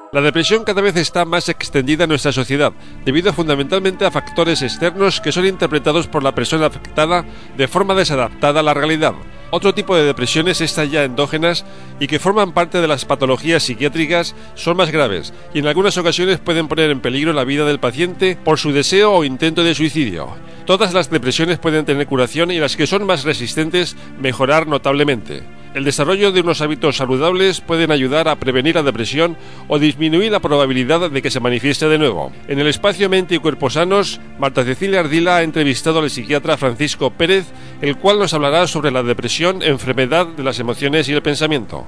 La depresión cada vez está más extendida en nuestra sociedad, debido fundamentalmente a factores externos que son interpretados por la persona afectada de forma desadaptada a la realidad. Otro tipo de depresiones, estas ya endógenas y que forman parte de las patologías psiquiátricas, son más graves y en algunas ocasiones pueden poner en peligro la vida del paciente por su deseo o intento de suicidio. Todas las depresiones pueden tener curación y las que son más resistentes mejorar notablemente. El desarrollo de unos hábitos saludables pueden ayudar a prevenir la depresión o disminuir la probabilidad de que se manifieste de nuevo. En el espacio Mente y Cuerpo Sanos, Marta Cecilia Ardila ha entrevistado al psiquiatra Francisco Pérez, el cual nos hablará sobre la depresión, enfermedad de las emociones y el pensamiento.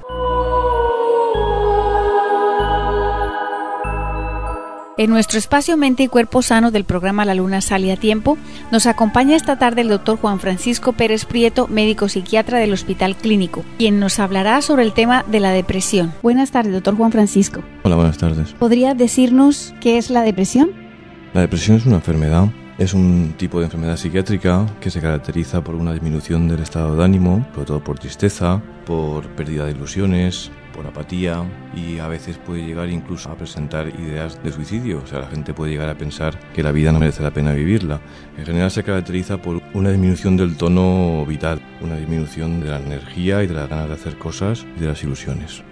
En nuestro espacio Mente y Cuerpo Sano del programa La Luna Sale a Tiempo, nos acompaña esta tarde el doctor Juan Francisco Pérez Prieto, médico psiquiatra del Hospital Clínico, quien nos hablará sobre el tema de la depresión. Buenas tardes, doctor Juan Francisco. Hola, buenas tardes. ¿Podría decirnos qué es la depresión? La depresión es una enfermedad. Es un tipo de enfermedad psiquiátrica que se caracteriza por una disminución del estado de ánimo, sobre todo por tristeza, por pérdida de ilusiones, por apatía, y a veces puede llegar incluso a presentar ideas de suicidio. O sea, la gente puede llegar a pensar que la vida no merece la pena vivirla. En general se caracteriza por una disminución del tono vital, una disminución de la energía y de las ganas de hacer cosas y de las ilusiones.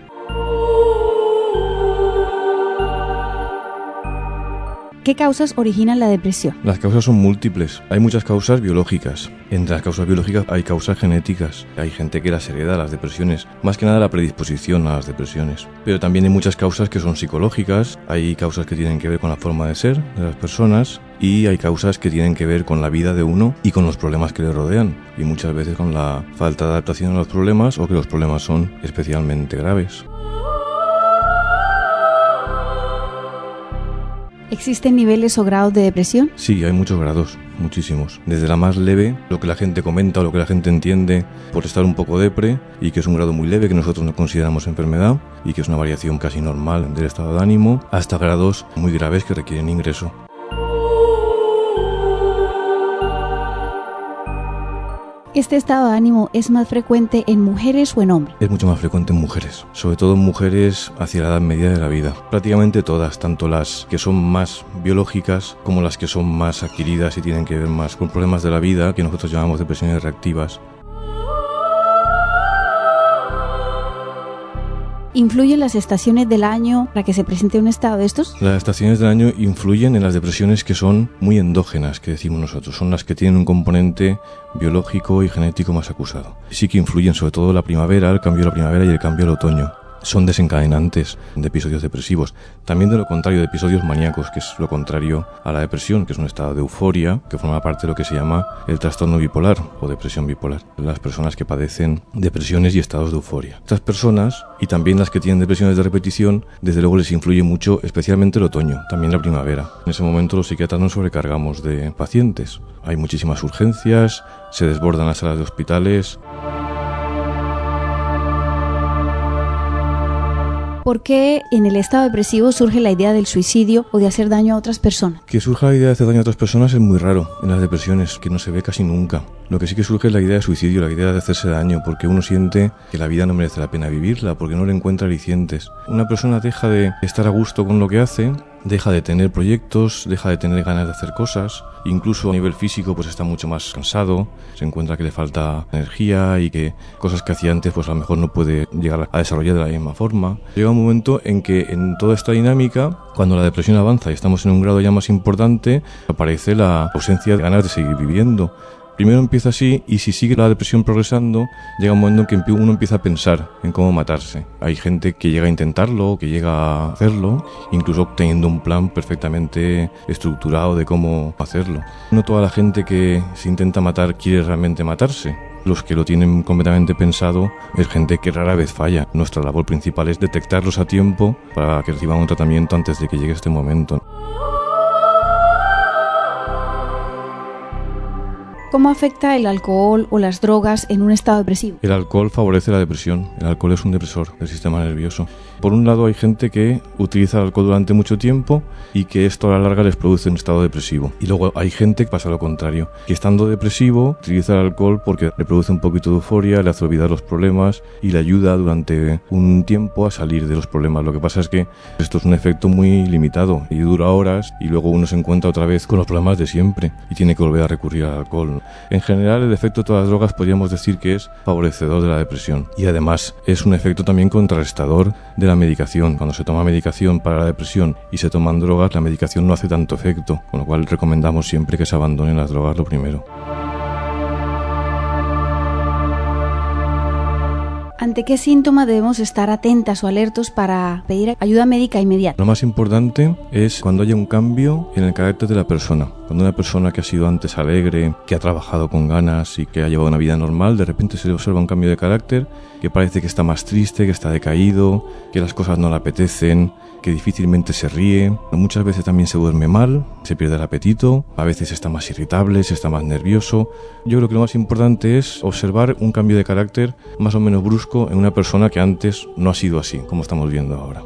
¿Qué causas originan la depresión? Las causas son múltiples. Hay muchas causas biológicas. Entre las causas biológicas hay causas genéticas. Hay gente que las hereda, las depresiones. Más que nada la predisposición a las depresiones. Pero también hay muchas causas que son psicológicas. Hay causas que tienen que ver con la forma de ser de las personas. Y hay causas que tienen que ver con la vida de uno y con los problemas que le rodean. Y muchas veces con la falta de adaptación a los problemas o que los problemas son especialmente graves. ¿Existen niveles o grados de depresión? Sí, hay muchos grados, muchísimos. Desde la más leve, lo que la gente comenta o lo que la gente entiende por estar un poco depre, y que es un grado muy leve que nosotros no consideramos enfermedad y que es una variación casi normal del estado de ánimo, hasta grados muy graves que requieren ingreso. ¿Este estado de ánimo es más frecuente en mujeres o en hombres? Es mucho más frecuente en mujeres, sobre todo en mujeres hacia la edad media de la vida. Prácticamente todas, tanto las que son más biológicas como las que son más adquiridas y tienen que ver más con problemas de la vida que nosotros llamamos depresiones reactivas. ¿Influyen las estaciones del año para que se presente un estado de estos? Las estaciones del año influyen en las depresiones que son muy endógenas, que decimos nosotros. Son las que tienen un componente biológico y genético más acusado. Sí que influyen sobre todo la primavera, el cambio de la primavera y el cambio del otoño. Son desencadenantes de episodios depresivos. También de lo contrario, de episodios maníacos, que es lo contrario a la depresión, que es un estado de euforia, que forma parte de lo que se llama el trastorno bipolar o depresión bipolar. Las personas que padecen depresiones y estados de euforia. Estas personas, y también las que tienen depresiones de repetición, desde luego les influye mucho, especialmente el otoño, también la primavera. En ese momento los psiquiatras nos sobrecargamos de pacientes. Hay muchísimas urgencias, se desbordan las salas de hospitales. ¿Por qué en el estado depresivo surge la idea del suicidio o de hacer daño a otras personas? Que surja la idea de hacer daño a otras personas es muy raro en las depresiones, que no se ve casi nunca. Lo que sí que surge es la idea de suicidio, la idea de hacerse daño, porque uno siente que la vida no merece la pena vivirla, porque no le encuentra alicientes. Una persona deja de estar a gusto con lo que hace, deja de tener proyectos, deja de tener ganas de hacer cosas, incluso a nivel físico pues está mucho más cansado, se encuentra que le falta energía y que cosas que hacía antes pues a lo mejor no puede llegar a desarrollar de la misma forma. Llega un momento en que en toda esta dinámica, cuando la depresión avanza y estamos en un grado ya más importante, aparece la ausencia de ganas de seguir viviendo. Primero empieza así, y si sigue la depresión progresando, llega un momento en que uno empieza a pensar en cómo matarse. Hay gente que llega a intentarlo, que llega a hacerlo, incluso teniendo un plan perfectamente estructurado de cómo hacerlo. No toda la gente que se intenta matar quiere realmente matarse. Los que lo tienen completamente pensado es gente que rara vez falla. Nuestra labor principal es detectarlos a tiempo para que reciban un tratamiento antes de que llegue este momento. ¿Cómo afecta el alcohol o las drogas en un estado depresivo? El alcohol favorece la depresión. El alcohol es un depresor del sistema nervioso. Por un lado hay gente que utiliza el alcohol durante mucho tiempo y que esto a la larga les produce un estado depresivo. Y luego hay gente que pasa lo contrario, que estando depresivo utiliza el alcohol porque le produce un poquito de euforia, le hace olvidar los problemas y le ayuda durante un tiempo a salir de los problemas. Lo que pasa es que esto es un efecto muy limitado y dura horas y luego uno se encuentra otra vez con los problemas de siempre y tiene que volver a recurrir al alcohol. En general, el efecto de todas las drogas podríamos decir que es favorecedor de la depresión y además es un efecto también contrarrestador de la medicación. Cuando se toma medicación para la depresión y se toman drogas, la medicación no hace tanto efecto, con lo cual recomendamos siempre que se abandonen las drogas lo primero. ¿Ante qué síntoma debemos estar atentas o alertos para pedir ayuda médica inmediata? Lo más importante es cuando haya un cambio en el carácter de la persona. Cuando una persona que ha sido antes alegre, que ha trabajado con ganas y que ha llevado una vida normal, de repente se le observa un cambio de carácter, que parece que está más triste, que está decaído, que las cosas no le apetecen, que difícilmente se ríe, muchas veces también se duerme mal, se pierde el apetito, a veces está más irritable, se está más nervioso. Yo creo que lo más importante es observar un cambio de carácter más o menos brusco en una persona que antes no ha sido así, como estamos viendo ahora.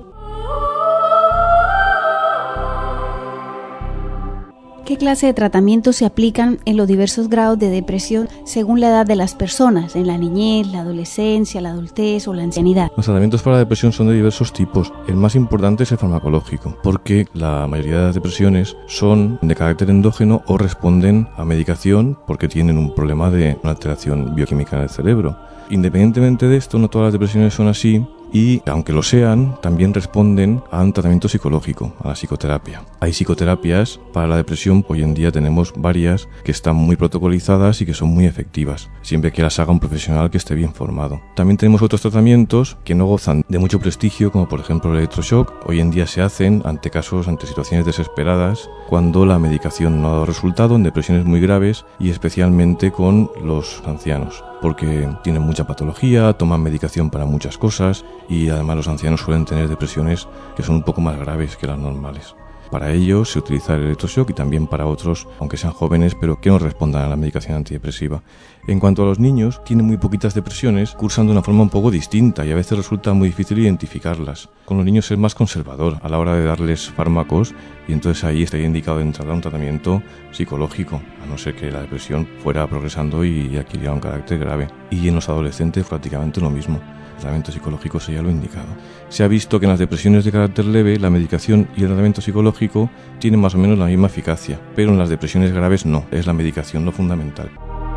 ¿Qué clase de tratamientos se aplican en los diversos grados de depresión según la edad de las personas, en la niñez, la adolescencia, la adultez o la ancianidad? Los tratamientos para la depresión son de diversos tipos. El más importante es el farmacológico, porque la mayoría de las depresiones son de carácter endógeno o responden a medicación porque tienen un problema de una alteración bioquímica en el cerebro. Independientemente de esto, no todas las depresiones son así. Y, aunque lo sean, también responden a un tratamiento psicológico, a la psicoterapia. Hay psicoterapias para la depresión, hoy en día tenemos varias que están muy protocolizadas y que son muy efectivas, siempre que las haga un profesional que esté bien formado. También tenemos otros tratamientos que no gozan de mucho prestigio, como por ejemplo el electroshock. Hoy en día se hacen ante situaciones desesperadas, cuando la medicación no ha dado resultado en depresiones muy graves y especialmente con los ancianos, porque tienen mucha patología, toman medicación para muchas cosas y además los ancianos suelen tener depresiones que son un poco más graves que las normales. Para ellos se utiliza el electroshock y también para otros, aunque sean jóvenes, pero que no respondan a la medicación antidepresiva. En cuanto a los niños, tienen muy poquitas depresiones, cursan de una forma un poco distinta y a veces resulta muy difícil identificarlas. Con los niños es más conservador a la hora de darles fármacos y entonces ahí estaría indicado de entrada un tratamiento psicológico, a no ser que la depresión fuera progresando y adquiriera un carácter grave. Y en los adolescentes prácticamente lo mismo. El tratamiento psicológico sería lo indicado. Se ha visto que en las depresiones de carácter leve la medicación y el tratamiento psicológico tienen más o menos la misma eficacia, pero en las depresiones graves no, es la medicación lo fundamental.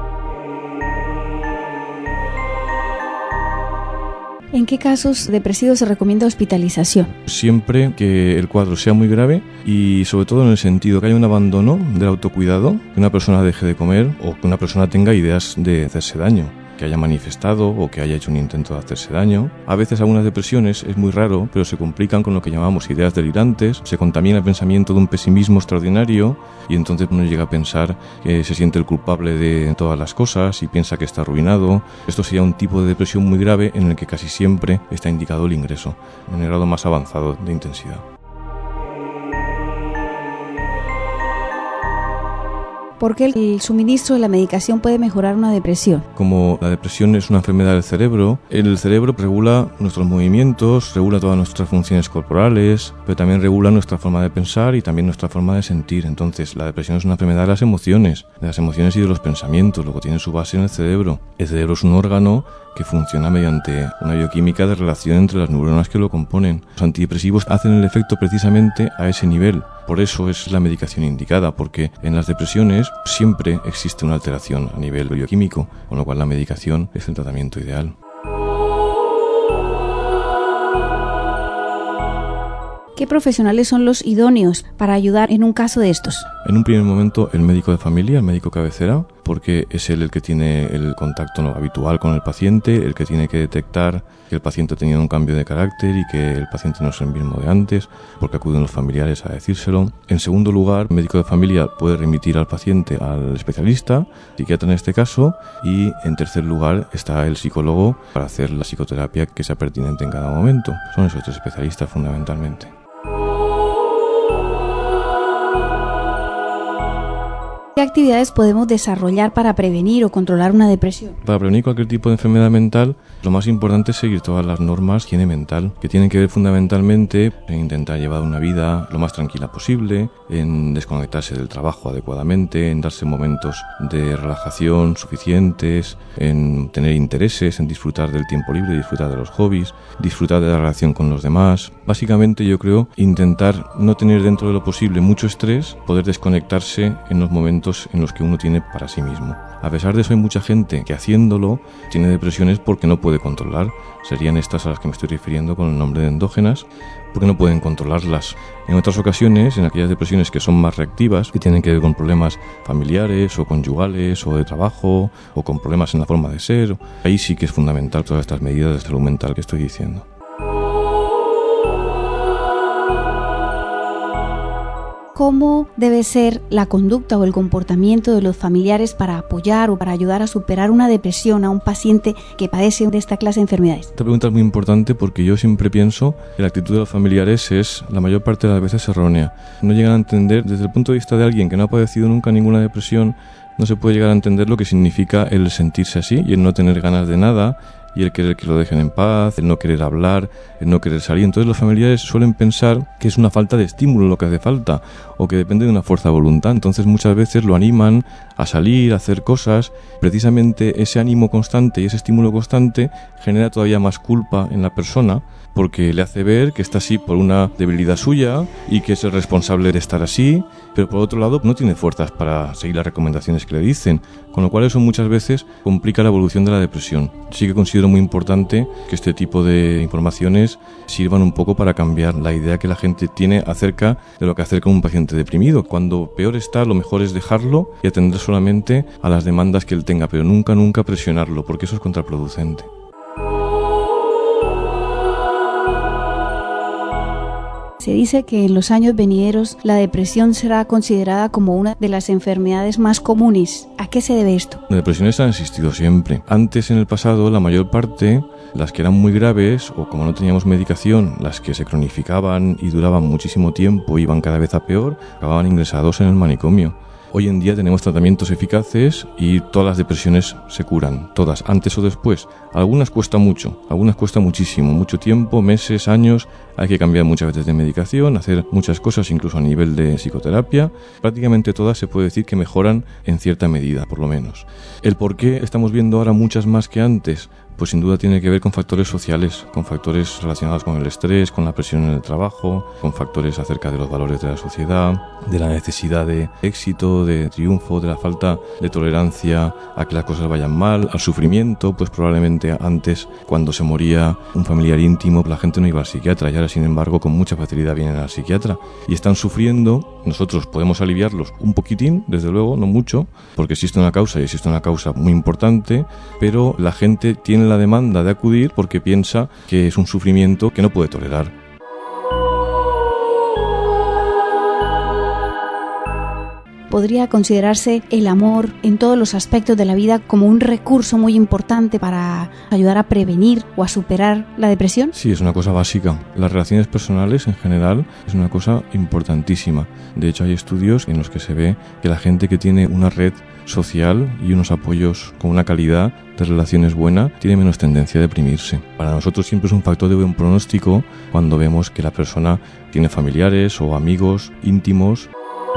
¿En qué casos depresivos se recomienda hospitalización? Siempre que el cuadro sea muy grave y sobre todo en el sentido que haya un abandono del autocuidado, que una persona deje de comer o que una persona tenga ideas de hacerse daño, que haya manifestado o que haya hecho un intento de hacerse daño. A veces algunas depresiones, es muy raro, pero se complican con lo que llamamos ideas delirantes, se contamina el pensamiento de un pesimismo extraordinario y entonces uno llega a pensar que se siente el culpable de todas las cosas y piensa que está arruinado. Esto sería un tipo de depresión muy grave en el que casi siempre está indicado el ingreso, en el grado más avanzado de intensidad. ¿Por qué el suministro de la medicación puede mejorar una depresión? Como la depresión es una enfermedad del cerebro, el cerebro regula nuestros movimientos, regula todas nuestras funciones corporales, pero también regula nuestra forma de pensar y también nuestra forma de sentir. Entonces, la depresión es una enfermedad de las emociones y de los pensamientos, luego tiene su base en el cerebro. El cerebro es un órgano que funciona mediante una bioquímica de relación entre las neuronas que lo componen. Los antidepresivos hacen el efecto precisamente a ese nivel. Por eso es la medicación indicada, porque en las depresiones siempre existe una alteración a nivel bioquímico, con lo cual la medicación es el tratamiento ideal. ¿Qué profesionales son los idóneos para ayudar en un caso de estos? En un primer momento el médico de familia, el médico cabecera, porque es él el que tiene el contacto habitual con el paciente, el que tiene que detectar que el paciente ha tenido un cambio de carácter y que el paciente no es el mismo de antes, porque acuden los familiares a decírselo. En segundo lugar, el médico de familia puede remitir al paciente al especialista, psiquiatra en este caso, y en tercer lugar está el psicólogo para hacer la psicoterapia que sea pertinente en cada momento. Son esos tres especialistas fundamentalmente. ¿Qué actividades podemos desarrollar para prevenir o controlar una depresión? Para prevenir cualquier tipo de enfermedad mental, lo más importante es seguir todas las normas de higiene mental, que tienen que ver fundamentalmente en intentar llevar una vida lo más tranquila posible, en desconectarse del trabajo adecuadamente, en darse momentos de relajación suficientes, en tener intereses, en disfrutar del tiempo libre, disfrutar de los hobbies, disfrutar de la relación con los demás. Básicamente yo creo intentar no tener dentro de lo posible mucho estrés, poder desconectarse en los momentos en los que uno tiene para sí mismo. A pesar de eso hay mucha gente que haciéndolo tiene depresiones porque no puede controlar. Serían estas a las que me estoy refiriendo con el nombre de endógenas, porque no pueden controlarlas. En otras ocasiones, en aquellas depresiones que son más reactivas, que tienen que ver con problemas familiares o conyugales o de trabajo o con problemas en la forma de ser, ahí sí que es fundamental todas estas medidas de salud mental que estoy diciendo. ¿Cómo debe ser la conducta o el comportamiento de los familiares para apoyar o para ayudar a superar una depresión a un paciente que padece de esta clase de enfermedades? Esta pregunta es muy importante porque yo siempre pienso que la actitud de los familiares es, la mayor parte de las veces, errónea. No llegan a entender, desde el punto de vista de alguien que no ha padecido nunca ninguna depresión, no se puede llegar a entender lo que significa el sentirse así y el no tener ganas de nada, y el querer que lo dejen en paz, el no querer hablar, el no querer salir. Entonces los familiares suelen pensar que es una falta de estímulo lo que hace falta, o que depende de una fuerza de voluntad. Entonces muchas veces lo animan a salir, a hacer cosas. Precisamente ese ánimo constante y ese estímulo constante genera todavía más culpa en la persona, porque le hace ver que está así por una debilidad suya y que es el responsable de estar así, pero por otro lado no tiene fuerzas para seguir las recomendaciones que le dicen, con lo cual eso muchas veces complica la evolución de la depresión. Sí que considero muy importante que este tipo de informaciones sirvan un poco para cambiar la idea que la gente tiene acerca de lo que hacer con un paciente deprimido. Cuando peor está, lo mejor es dejarlo y atender solamente a las demandas que él tenga, pero nunca presionarlo, porque eso es contraproducente. Se dice que en los años venideros la depresión será considerada como una de las enfermedades más comunes. ¿A qué se debe esto? Las depresiones han existido siempre. Antes, en el pasado, la mayor parte, las que eran muy graves o como no teníamos medicación, las que se cronificaban y duraban muchísimo tiempo, iban cada vez a peor, acababan ingresados en el manicomio. Hoy en día tenemos tratamientos eficaces y todas las depresiones se curan, todas, antes o después. Algunas cuesta mucho, algunas cuesta muchísimo, mucho tiempo, meses, años. Hay que cambiar muchas veces de medicación, hacer muchas cosas incluso a nivel de psicoterapia. Prácticamente todas se puede decir que mejoran en cierta medida, por lo menos. El por qué estamos viendo ahora muchas más que antes, pues sin duda tiene que ver con factores sociales, con factores relacionados con el estrés, con la presión en el trabajo, con factores acerca de los valores de la sociedad, de la necesidad de éxito, de triunfo, de la falta de tolerancia a que las cosas vayan mal, al sufrimiento. Pues probablemente antes, cuando se moría un familiar íntimo, la gente no iba al psiquiatra, y ahora sin embargo con mucha facilidad vienen al psiquiatra y están sufriendo. Nosotros podemos aliviarlos un poquitín, desde luego, no mucho, porque existe una causa y existe una causa muy importante, pero la gente tiene la demanda de acudir porque piensa que es un sufrimiento que no puede tolerar. ¿Podría considerarse el amor en todos los aspectos de la vida como un recurso muy importante para ayudar a prevenir o a superar la depresión? Sí, es una cosa básica. Las relaciones personales en general es una cosa importantísima. De hecho, hay estudios en los que se ve que la gente que tiene una red social y unos apoyos con una calidad de relaciones buena tiene menos tendencia a deprimirse. Para nosotros siempre es un factor de buen pronóstico cuando vemos que la persona tiene familiares o amigos íntimos.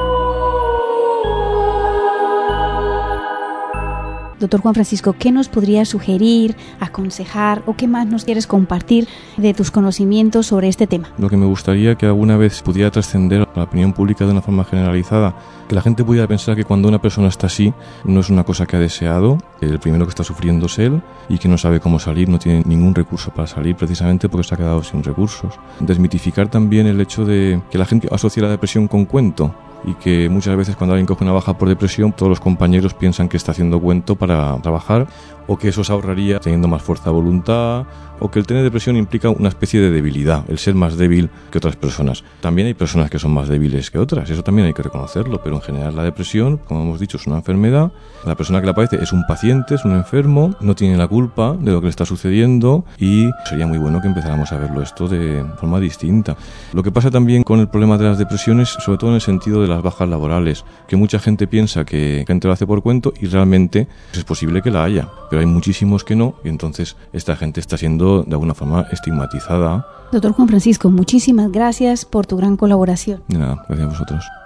Doctor Juan Francisco, ¿qué nos podrías sugerir, aconsejar o qué más nos quieres compartir de tus conocimientos sobre este tema? Lo que me gustaría que alguna vez pudiera trascender a la opinión pública de una forma generalizada, que la gente pudiera pensar que cuando una persona está así no es una cosa que ha deseado, que el primero que está sufriendo es él y que no sabe cómo salir, no tiene ningún recurso para salir precisamente porque se ha quedado sin recursos. Desmitificar también el hecho de que la gente asocia la depresión con cuento, y que muchas veces cuando alguien coge una baja por depresión, todos los compañeros piensan que está haciendo cuento para trabajar o que eso se ahorraría teniendo más fuerza de voluntad, o que el tener depresión implica una especie de debilidad, el ser más débil que otras personas. También hay personas que son más débiles que otras, eso también hay que reconocerlo, pero en general la depresión, como hemos dicho, es una enfermedad. La persona que la padece es un paciente, es un enfermo, no tiene la culpa de lo que le está sucediendo y sería muy bueno que empezáramos a verlo esto de forma distinta. Lo que pasa también con el problema de las depresiones, sobre todo en el sentido de las bajas laborales, que mucha gente piensa que gente lo hace por cuento y realmente es posible que la haya, pero hay muchísimos que no y entonces esta gente está siendo de alguna forma estigmatizada. Doctor Juan Francisco, muchísimas gracias por tu gran colaboración. De nada, gracias a vosotros.